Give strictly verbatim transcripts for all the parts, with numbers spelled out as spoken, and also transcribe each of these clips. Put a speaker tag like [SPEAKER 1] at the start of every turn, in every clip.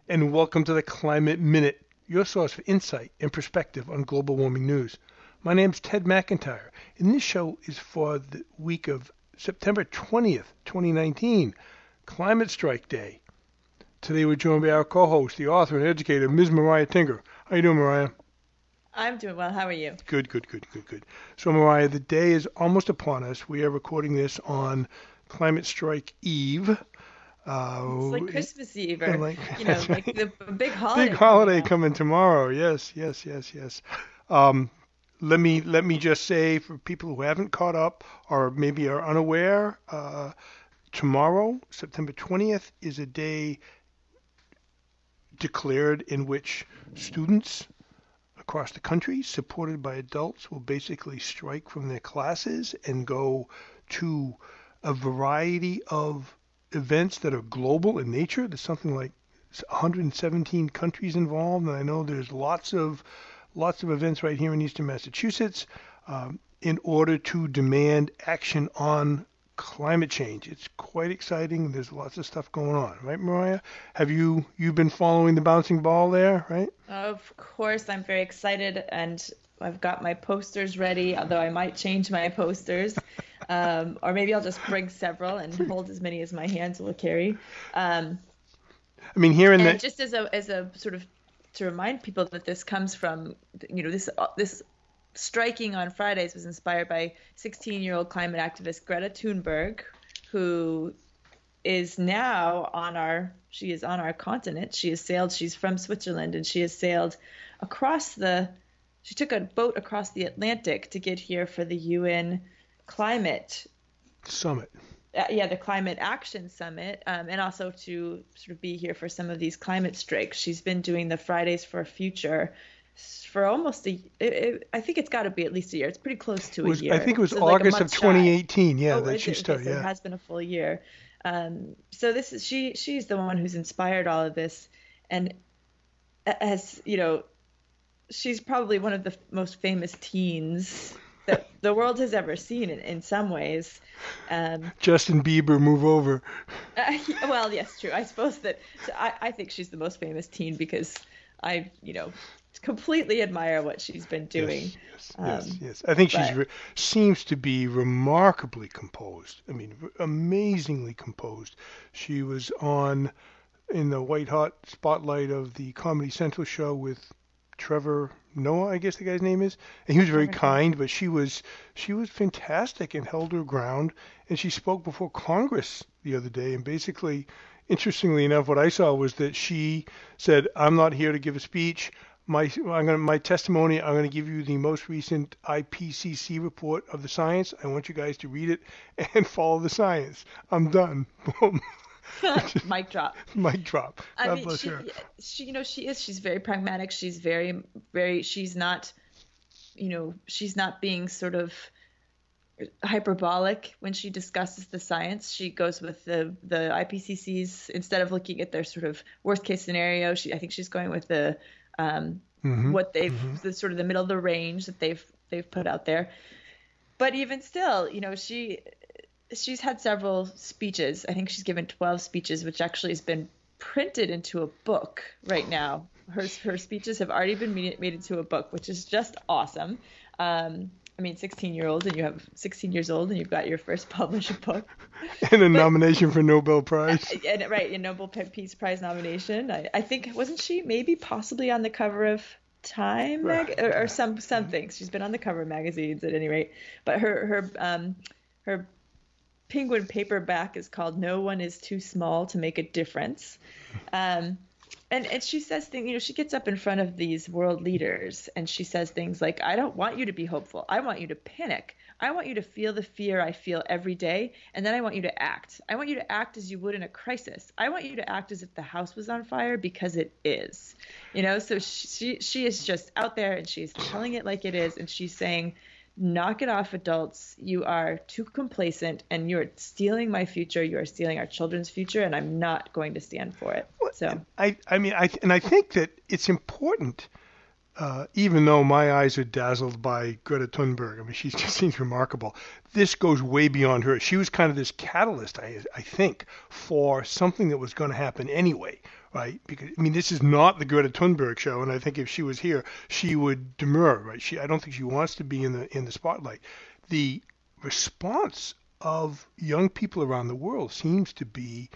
[SPEAKER 1] and welcome to the Climate Minute, your source for insight and perspective on global warming news. My name's Ted McIntyre, and this show is for the week of September twentieth, twenty nineteen, Climate Strike Day. Today we're joined by our co-host, the author and educator, Miz Mariah Tinker. How you doing, Mariah?
[SPEAKER 2] I'm doing well. How are you?
[SPEAKER 1] Good, good, good, good, good. So, Mariah, the day is almost upon us. We are recording this on Climate Strike Eve.
[SPEAKER 2] Uh, it's like Christmas Eve, or
[SPEAKER 1] like,
[SPEAKER 2] you know, like the big holiday.
[SPEAKER 1] Big holiday coming tomorrow. Yes, yes, yes, yes. Um, let me let me just say, for people who haven't caught up or maybe are unaware, uh, tomorrow, September twentieth, is a day declared in which students across the country, supported by adults, will basically strike from their classes and go to a variety of events that are global in nature. There's something like one hundred seventeen countries involved, and I know there's lots of lots of events right here in Eastern Massachusetts um, in order to demand action on climate change. It's quite exciting. There's lots of stuff going on, right, Mariah? Have you you've been following the bouncing ball there, right?
[SPEAKER 2] Of course, I'm very excited, and I've got my posters ready, although I might change my posters. Um, or maybe I'll just bring several and hold as many as my hands will carry. Um,
[SPEAKER 1] I mean, here in
[SPEAKER 2] and
[SPEAKER 1] the
[SPEAKER 2] just as a as a sort of to remind people that this comes from, you know, this this striking on Fridays was inspired by sixteen-year-old climate activist Greta Thunberg, who is now on our she is on our continent. She has sailed. She's from Switzerland, and she has sailed across the. She took a boat across the Atlantic to get here for the U N Climate
[SPEAKER 1] Summit.
[SPEAKER 2] Uh, yeah, the Climate Action Summit, um, and also to sort of be here for some of these climate strikes. She's been doing the Fridays for Future for almost a. It, it, I think it's got to be at least a year. It's pretty close to
[SPEAKER 1] was,
[SPEAKER 2] a year.
[SPEAKER 1] I think it was
[SPEAKER 2] so
[SPEAKER 1] August
[SPEAKER 2] like
[SPEAKER 1] of twenty eighteen.
[SPEAKER 2] Shy.
[SPEAKER 1] Yeah,
[SPEAKER 2] oh,
[SPEAKER 1] that she
[SPEAKER 2] it,
[SPEAKER 1] started.
[SPEAKER 2] Okay, so
[SPEAKER 1] yeah,
[SPEAKER 2] it has been a full year. Um, so this is she. She's the one who's inspired all of this, and as you know, she's probably one of the most famous teens that the world has ever seen in, in some ways. Um,
[SPEAKER 1] Justin Bieber, move over.
[SPEAKER 2] Uh, well, yes, true. I suppose that so I, I think she's the most famous teen because I, you know, completely admire what she's been doing.
[SPEAKER 1] Yes, yes,
[SPEAKER 2] um,
[SPEAKER 1] yes, yes. I think
[SPEAKER 2] but,
[SPEAKER 1] she's re- seems to be remarkably composed. I mean, amazingly composed. She was on in the white hot spotlight of the Comedy Central show with Trevor Noah, I guess the guy's name is, and he was very kind, but she was she was fantastic and held her ground, and she spoke before Congress the other day, and basically, interestingly enough, what I saw was that she said, "I'm not here to give a speech. My I'm gonna, my testimony, I'm going to give you the most recent I P C C report of the science. I want you guys to read it and follow the science. I'm done." Boom.
[SPEAKER 2] Mic drop.
[SPEAKER 1] Mic drop. God
[SPEAKER 2] I mean,
[SPEAKER 1] bless
[SPEAKER 2] she,
[SPEAKER 1] her.
[SPEAKER 2] she, you know, she is. She's very pragmatic. She's very, very. She's not, you know, she's not being sort of hyperbolic when she discusses the science. She goes with the the I P C Cs instead of looking at their sort of worst case scenario. She, I think, she's going with the um,
[SPEAKER 1] mm-hmm.
[SPEAKER 2] what they've
[SPEAKER 1] mm-hmm.
[SPEAKER 2] the sort of the middle of the range that they've they've put out there. But even still, you know, she. She's had several speeches. I think she's given twelve speeches, which actually has been printed into a book right now. Her her speeches have already been made, made into a book, which is just awesome. Um, I mean, sixteen year old, and you have sixteen years old, and you've got your first published book,
[SPEAKER 1] and a
[SPEAKER 2] but,
[SPEAKER 1] nomination for Nobel Prize.
[SPEAKER 2] And, right, a Nobel Peace Prize nomination. I, I think wasn't she maybe possibly on the cover of Time mag-
[SPEAKER 1] right.
[SPEAKER 2] or, or some something. She's been on the cover of magazines at any rate. But her her um her Penguin paperback is called "No One Is Too Small to Make a Difference," um, and and she says things. You know, she gets up in front of these world leaders and she says things like, "I don't want you to be hopeful. I want you to panic. I want you to feel the fear I feel every day, and then I want you to act. I want you to act as you would in a crisis. I want you to act as if the house was on fire, because it is." You know, so she she is just out there and she's telling it like it is, and she's saying, "Knock it off, adults. You are too complacent, and you are stealing my future. You are stealing our children's future, and I'm not going to stand for it." So
[SPEAKER 1] I, I mean, I and I think that it's important uh, even though my eyes are dazzled by Greta Thunberg, I mean, she just seems remarkable. This goes way beyond her. She was kind of this catalyst, I, I think, for something that was going to happen anyway, right? Because I mean, this is not the Greta Thunberg show, and I think if she was here, she would demur, right? She, I don't think she wants to be in the in the spotlight. The response of young people around the world seems to be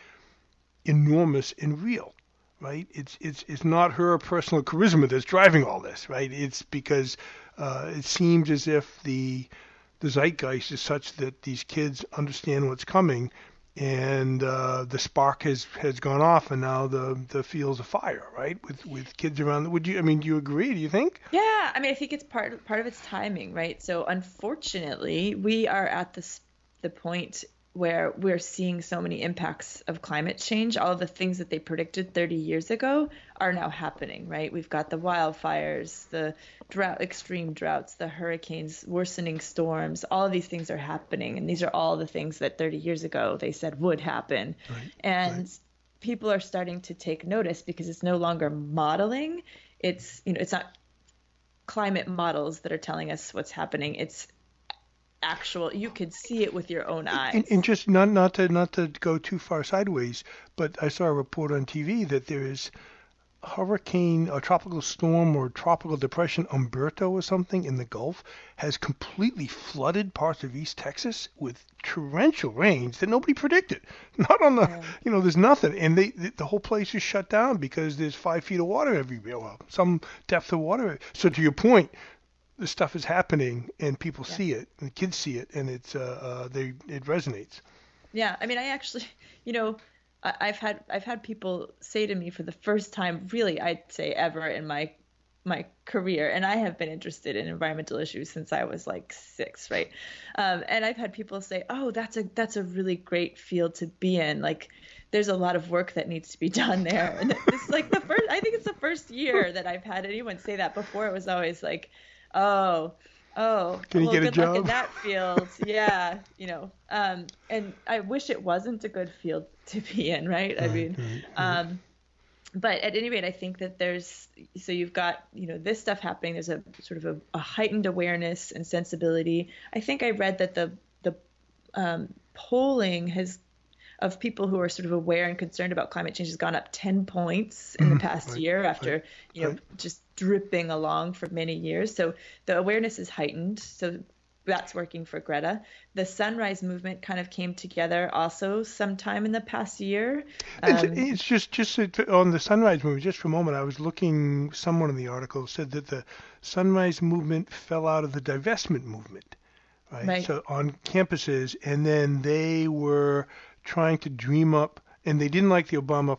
[SPEAKER 1] enormous and real. Right? It's it's it's not her personal charisma that's driving all this, right? It's because uh, it seems as if the the zeitgeist is such that these kids understand what's coming, and uh, the spark has, has gone off, and now the the field's afire, right? With with kids around. Would you? I mean, do you agree? Do you think?
[SPEAKER 2] Yeah, I mean, I think it's part part of its timing, right? So unfortunately, we are at this the point where we're seeing so many impacts of climate change. All of the things that they predicted thirty years ago are now happening, right? We've got the wildfires, the drought, extreme droughts, the hurricanes, worsening storms. All of these things are happening. And these are all the things that thirty years ago they said would happen.
[SPEAKER 1] Right,
[SPEAKER 2] and
[SPEAKER 1] right.
[SPEAKER 2] people are starting to take notice because it's no longer modeling. It's, you know, it's not climate models that are telling us what's happening. It's actual, you could see it with your own eyes.
[SPEAKER 1] And, and just not not to not to go too far sideways, but I saw a report on T V that there is hurricane or tropical storm or tropical depression Umberto or something in the Gulf has completely flooded parts of East Texas with torrential rains that nobody predicted. Not on the,
[SPEAKER 2] Yeah.
[SPEAKER 1] you know, there's nothing, and they the, the whole place is shut down because there's five feet of water everywhere, well, some depth of water. So to your point, this stuff is happening and people
[SPEAKER 2] Yeah.
[SPEAKER 1] see it and the kids see it and it's uh, uh they it resonates.
[SPEAKER 2] Yeah, I mean, I actually, you know, I- I've had I've had people say to me for the first time, really, I'd say ever in my my career, and I have been interested in environmental issues since I was like six, right? Um, and I've had people say, "Oh, that's a that's a really great field to be in. Like, there's a lot of work that needs to be done there." And it's like the first, I think it's the first year that I've had anyone say that. Before it was always like, "Oh." Oh,
[SPEAKER 1] Can you
[SPEAKER 2] well,
[SPEAKER 1] get a
[SPEAKER 2] good luck in
[SPEAKER 1] job?
[SPEAKER 2] that field. Yeah, you know. Um, and I wish it wasn't a good field to be in, right? I
[SPEAKER 1] Right,
[SPEAKER 2] mean,
[SPEAKER 1] right,
[SPEAKER 2] um, but at any rate, I think that there's so you've got, you know, this stuff happening. There's a sort of a, a heightened awareness and sensibility. I think I read that the the um, polling has of people who are sort of aware and concerned about climate change has gone up ten points in the
[SPEAKER 1] Mhm,
[SPEAKER 2] past
[SPEAKER 1] right,
[SPEAKER 2] year after,
[SPEAKER 1] right,
[SPEAKER 2] you know,
[SPEAKER 1] right.
[SPEAKER 2] just dripping along for many years. So the awareness is heightened. So that's working for Greta. The Sunrise Movement kind of came together also sometime in the past year.
[SPEAKER 1] It's,
[SPEAKER 2] Um,
[SPEAKER 1] it's just just to- on the Sunrise Movement. Just for a moment, I was looking. Someone in the article said that the Sunrise Movement fell out of the divestment movement, right?
[SPEAKER 2] right.
[SPEAKER 1] So on campuses, and then they were trying to dream up, and they didn't like the Obama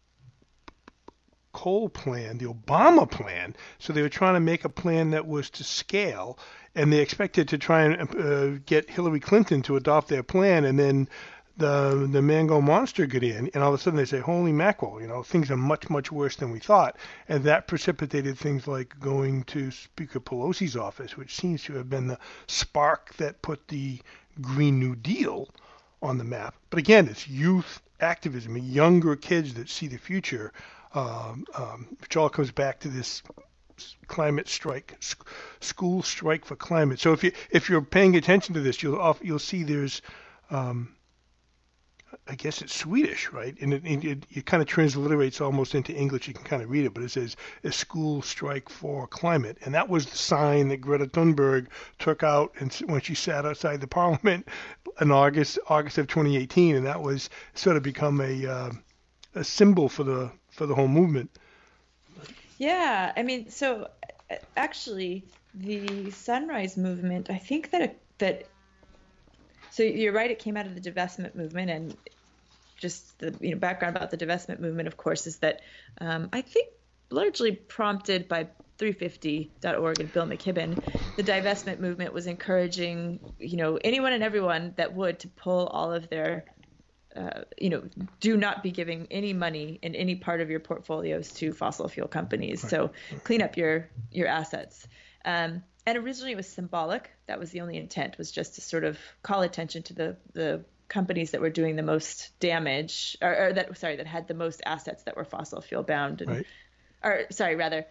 [SPEAKER 1] coal plan, the Obama plan. So they were trying to make a plan that was to scale, and they expected to try and uh, get Hillary Clinton to adopt their plan, and then the the mango monster get in, and all of a sudden they say, "Holy mackerel! You know, things are much much worse than we thought," and that precipitated things like going to Speaker Pelosi's office, which seems to have been the spark that put the Green New Deal on the map. But again, it's youth activism, younger kids that see the future, um, um, which all comes back to this climate strike, sc- school strike for climate. So if you if you're paying attention to this, you'll off, you'll see there's, um, I guess it's Swedish, right? And it, it, it kind of transliterates almost into English. You can kind of read it, but it says a school strike for climate, and that was the sign that Greta Thunberg took out and s- when she sat outside the Parliament in August August of twenty eighteen, and that was sort of become a uh, a symbol for the for the whole movement.
[SPEAKER 2] Yeah, I mean, so uh, actually, the Sunrise Movement, I think that that so you're right, it came out of the divestment movement, and just the you know background about the divestment movement, of course, is that um, I think largely prompted by three fifty dot org and Bill McKibben, the divestment movement was encouraging you know anyone and everyone that would to pull all of their uh, you know, do not be giving any money in any part of your portfolios to fossil fuel companies. So clean up your your assets. Um, and originally it was symbolic. That was the only intent, was just to sort of call attention to the the companies that were doing the most damage, or, or that sorry, that had the most assets that were fossil fuel bound. And,
[SPEAKER 1] Right.
[SPEAKER 2] or sorry, rather,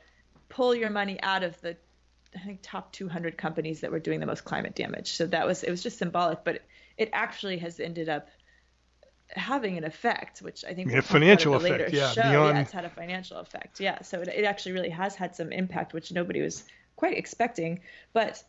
[SPEAKER 2] pull your money out of the, I think, top two hundred companies that were doing the most climate damage. So that was, it was just symbolic, but it, it actually has ended up having an effect, which I think
[SPEAKER 1] I mean,
[SPEAKER 2] we'll
[SPEAKER 1] a financial
[SPEAKER 2] talk about
[SPEAKER 1] effect,
[SPEAKER 2] in a later
[SPEAKER 1] yeah,
[SPEAKER 2] show.
[SPEAKER 1] beyond...
[SPEAKER 2] Yeah, it's had a financial effect. Yeah, so it, it actually really has had some impact, which nobody was quite expecting. But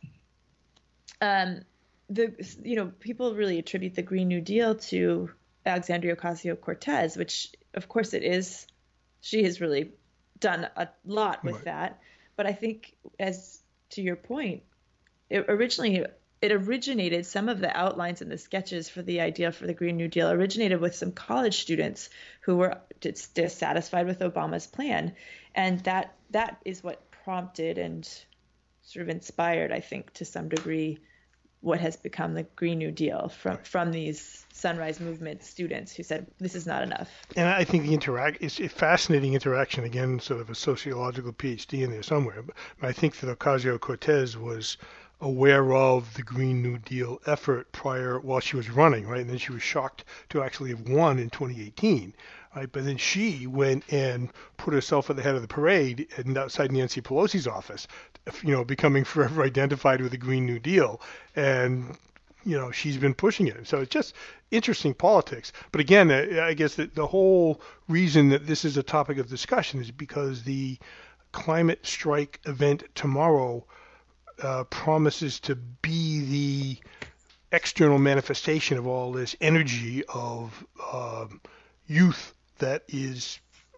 [SPEAKER 2] um, the you know people really attribute the Green New Deal to Alexandria Ocasio-Cortez, which of course it is. She has really done a lot with
[SPEAKER 1] Right.
[SPEAKER 2] that. But I think, as to your point, it originally it originated, some of the outlines and the sketches for the idea for the Green New Deal originated with some college students who were dis- dissatisfied with Obama's plan. And that that is what prompted and sort of inspired, I think, to some degree, what has become the Green New Deal from, from these Sunrise Movement students who said, this is not enough.
[SPEAKER 1] And I think the interact it's a fascinating interaction, again, sort of a sociological PhD in there somewhere. But I think that Ocasio-Cortez was aware of the Green New Deal effort prior, while she was running, right? And then she was shocked to actually have won in twenty eighteen, right? But then she went and put herself at the head of the parade and outside Nancy Pelosi's office, you know, becoming forever identified with the Green New Deal. And, you know, she's been pushing it. So it's just interesting politics. But again, I guess that the whole reason that this is a topic of discussion is because the climate strike event tomorrow uh, promises to be the external manifestation of all this energy of uh, youth that is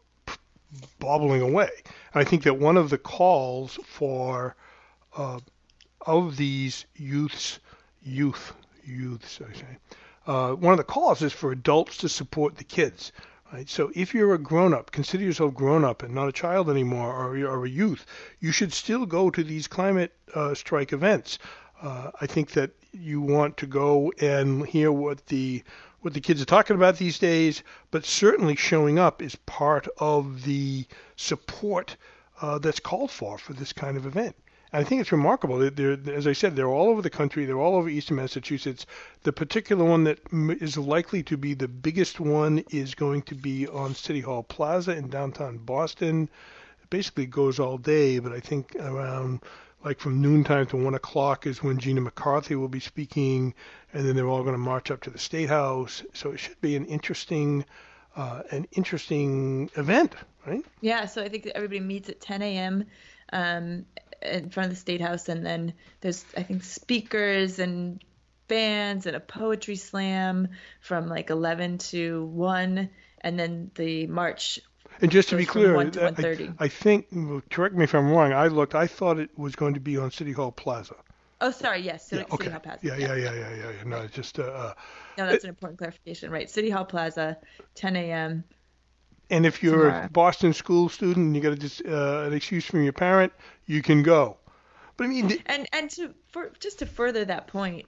[SPEAKER 1] bobbling away. And I think that one of the calls for uh, of these youths, youth, youths, I say, uh, one of the calls is for adults to support the kids. Right? So if you're a grown-up, consider yourself grown-up and not a child anymore, or you're a youth, you should still go to these climate uh, strike events. Uh, I think that you want to go and hear what the what the kids are talking about these days, but certainly showing up is part of the support uh, that's called for for this kind of event. And I think it's remarkable. They're, they're, as I said, they're all over the country. They're all over Eastern Massachusetts. The particular one that is likely to be the biggest one is going to be on City Hall Plaza in downtown Boston. It basically goes all day, but I think around like from noontime to one o'clock is when Gina McCarthy will be speaking, and then they're all going to march up to the State House. So it should be an interesting, uh, an interesting event, right?
[SPEAKER 2] Yeah, so I think that everybody meets at ten a.m. Um, in front of the State House, and then there's, I think, speakers and bands and a poetry slam from like eleven to one, and then the march.
[SPEAKER 1] And just to be clear,
[SPEAKER 2] one to
[SPEAKER 1] I, I think, well, correct me if I'm wrong, I looked, I thought it was going to be on City Hall Plaza.
[SPEAKER 2] Oh, sorry, yes, City,
[SPEAKER 1] yeah, okay.
[SPEAKER 2] City Hall Plaza.
[SPEAKER 1] Yeah, yeah, yeah, yeah, yeah. yeah. No, it's just... Uh,
[SPEAKER 2] no, that's
[SPEAKER 1] it,
[SPEAKER 2] an important clarification, right? City Hall Plaza, ten a.m.
[SPEAKER 1] And if you're
[SPEAKER 2] tomorrow.
[SPEAKER 1] a Boston school student and you got just, uh, an excuse from your parent, you can go. But I mean... Th-
[SPEAKER 2] and and to for just to further that point,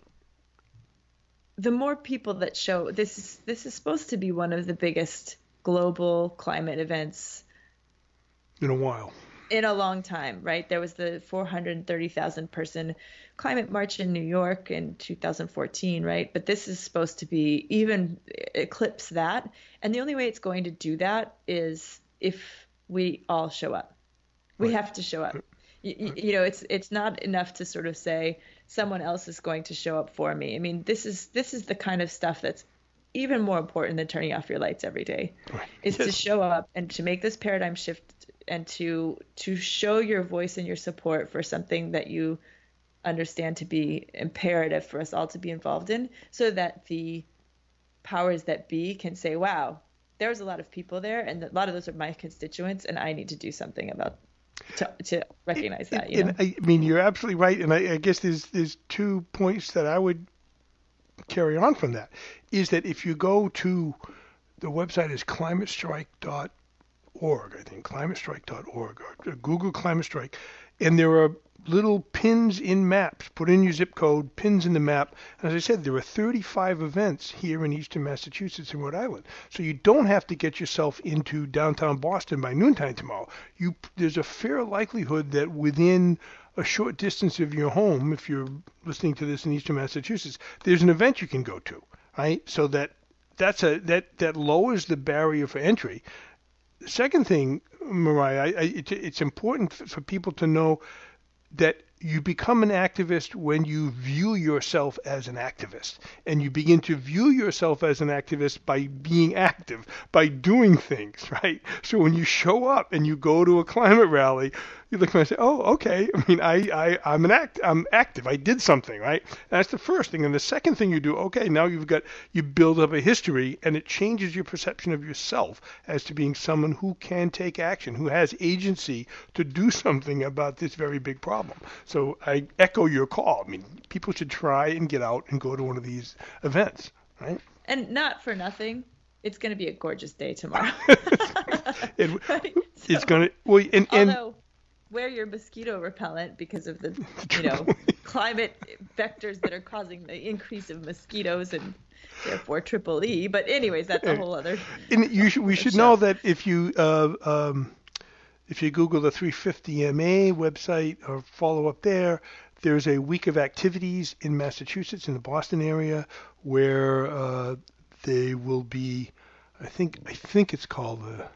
[SPEAKER 2] the more people that show, this is this is supposed to be one of the biggest global climate events
[SPEAKER 1] in a while,
[SPEAKER 2] in a long time, right? There was the four hundred thirty thousand person climate march in New York in two thousand fourteen, right? But this is supposed to be even eclipse that. And the only way it's going to do that is if we all show up. We
[SPEAKER 1] right.
[SPEAKER 2] have to show up. You, you know, it's it's not enough to sort of say someone else is going to show up for me. I mean, this is this is the kind of stuff that's even more important than turning off your lights every day,
[SPEAKER 1] right.
[SPEAKER 2] is
[SPEAKER 1] yes.
[SPEAKER 2] to show up and to make this paradigm shift and to to show your voice and your support for something that you understand to be imperative for us all to be involved in, so that the powers that be can say, wow, there's a lot of people there, and a lot of those are my constituents, and I need to do something about to, to recognize that. You know?
[SPEAKER 1] And I mean, you're absolutely right, and I, I guess there's there's two points that I would carry on from that. Is that if you go to the website is climate strike dot org, I think climate strike dot org, or Google Climate Strike, and there are little pins in maps. Put in your zip code, pins in the map. And as I said, there are thirty-five events here in Eastern Massachusetts and Rhode Island. So you don't have to get yourself into downtown Boston by noontime tomorrow. You there's a fair likelihood that within a short distance of your home, if you're listening to this in Eastern Massachusetts, there's an event you can go to, right? So that that's a that that lowers the barrier for entry. The second thing Mariah, I, I, it, it's important for people to know that you become an activist when you view yourself as an activist, and you begin to view yourself as an activist by being active, by doing things, right? So when you show up and you go to a climate rally, you look and say, oh, okay. I mean, I, I, I'm an act, I'm active. I did something, right? And that's the first thing. And the second thing you do, okay, now you've got, you build up a history, and it changes your perception of yourself as to being someone who can take action, who has agency to do something about this very big problem. So I echo your call. I mean, people should try and get out and go to one of these events, right?
[SPEAKER 2] And not for nothing, it's going to be a gorgeous day tomorrow.
[SPEAKER 1] it,
[SPEAKER 2] right?
[SPEAKER 1] It's
[SPEAKER 2] So,
[SPEAKER 1] going to, well, and, and
[SPEAKER 2] although, wear your mosquito repellent because of the, you know, climate vectors that are causing the increase of mosquitoes and therefore triple E. But anyways, that's a whole other.
[SPEAKER 1] And you should, we should
[SPEAKER 2] show.
[SPEAKER 1] know that if you uh, um, if you Google the three fifty M A website or follow up there, there's a week of activities in Massachusetts, in the Boston area, where uh, they will be. I think I think it's called the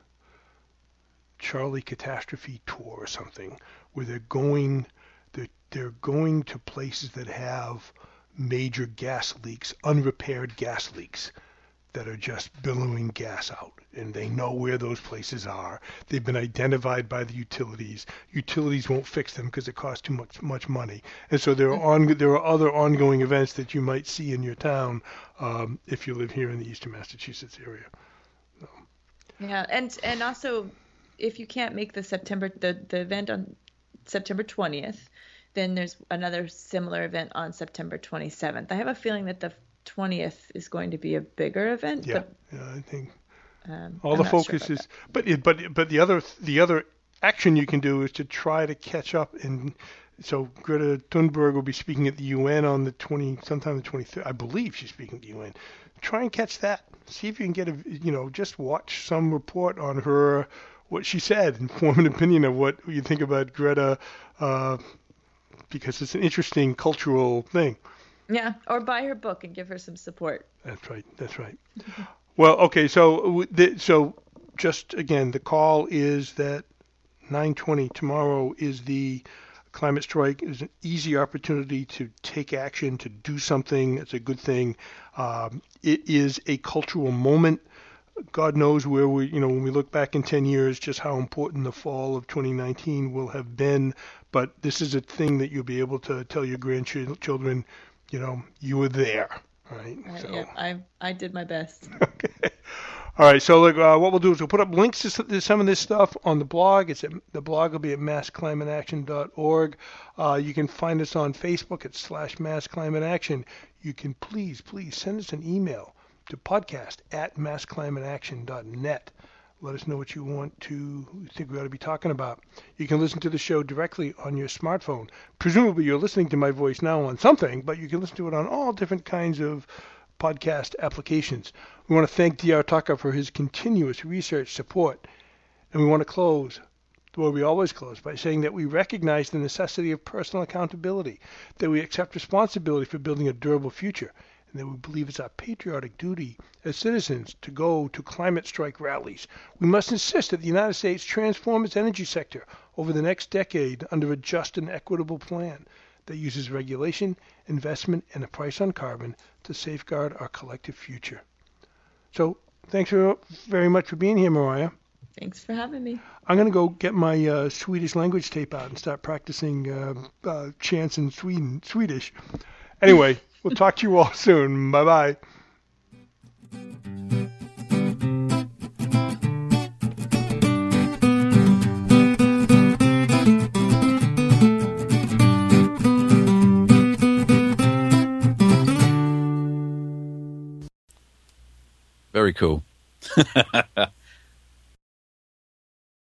[SPEAKER 1] Charlie Catastrophe Tour or something, where they're going they're, they're going to places that have major gas leaks, unrepaired gas leaks that are just billowing gas out, and they know where those places are. They've been identified by the utilities. Utilities won't fix them because it costs too much much money, and so there are on there are other ongoing events that you might see in your town um, if you live here in the Eastern Massachusetts area. So.
[SPEAKER 2] Yeah, and and also, if you can't make the September the, the event on September twentieth, then there's another similar event on September twenty-seventh. I have a feeling that the twentieth is going to be a bigger event.
[SPEAKER 1] Yeah,
[SPEAKER 2] but,
[SPEAKER 1] yeah, I think
[SPEAKER 2] um,
[SPEAKER 1] all
[SPEAKER 2] I'm
[SPEAKER 1] the
[SPEAKER 2] not sure
[SPEAKER 1] focus
[SPEAKER 2] about
[SPEAKER 1] is, but it, but but the other the other action you can do is to try to catch up. And so Greta Thunberg will be speaking at the U N on the twenty, sometime the twenty-third. I believe she's speaking at the U N. Try and catch that. See if you can get a, you know, just watch some report on her, what she said, and form an opinion of what you think about Greta, uh, because it's an interesting cultural thing.
[SPEAKER 2] Yeah, or buy her book and give her some support.
[SPEAKER 1] That's right. That's right. Well, okay. So, so just again, the call is that nine twenty tomorrow is the climate strike. Is an easy opportunity to take action, to do something. It's a good thing. Um, it is a cultural moment. God knows where we, you know, when we look back in ten years, just how important the fall of twenty nineteen will have been. But this is a thing that you'll be able to tell your grandchildren, you know, you were there, right?
[SPEAKER 2] Right,
[SPEAKER 1] so.
[SPEAKER 2] yeah, I I did my best.
[SPEAKER 1] Okay. All right. So look, uh, what we'll do is we'll put up links to, to some of this stuff on the blog. It's at, the blog will be at mass climate action dot org. Uh, you can find us on Facebook at slash Mass Climate Action. You can please, please send us an email to podcast at mass climate action dot net. Let us know what you want to think we ought to be talking about. You can listen to the show directly on your smartphone. Presumably you're listening to my voice now on something, but you can listen to it on all different kinds of podcast applications. We want to thank D R Tucker for his continuous research support. And we want to close, the way we always close, by saying that we recognize the necessity of personal accountability, that we accept responsibility for building a durable future, and that we believe it's our patriotic duty as citizens to go to climate strike rallies. We must insist that the United States transform its energy sector over the next decade under a just and equitable plan that uses regulation, investment, and a price on carbon to safeguard our collective future. So thanks very much for being here, Mariah.
[SPEAKER 2] Thanks for having me.
[SPEAKER 1] I'm going to go get my uh, Swedish language tape out and start practicing uh, uh, chants in Sweden, Swedish. Anyway, we'll talk to you all soon. Bye-bye.
[SPEAKER 3] Very cool.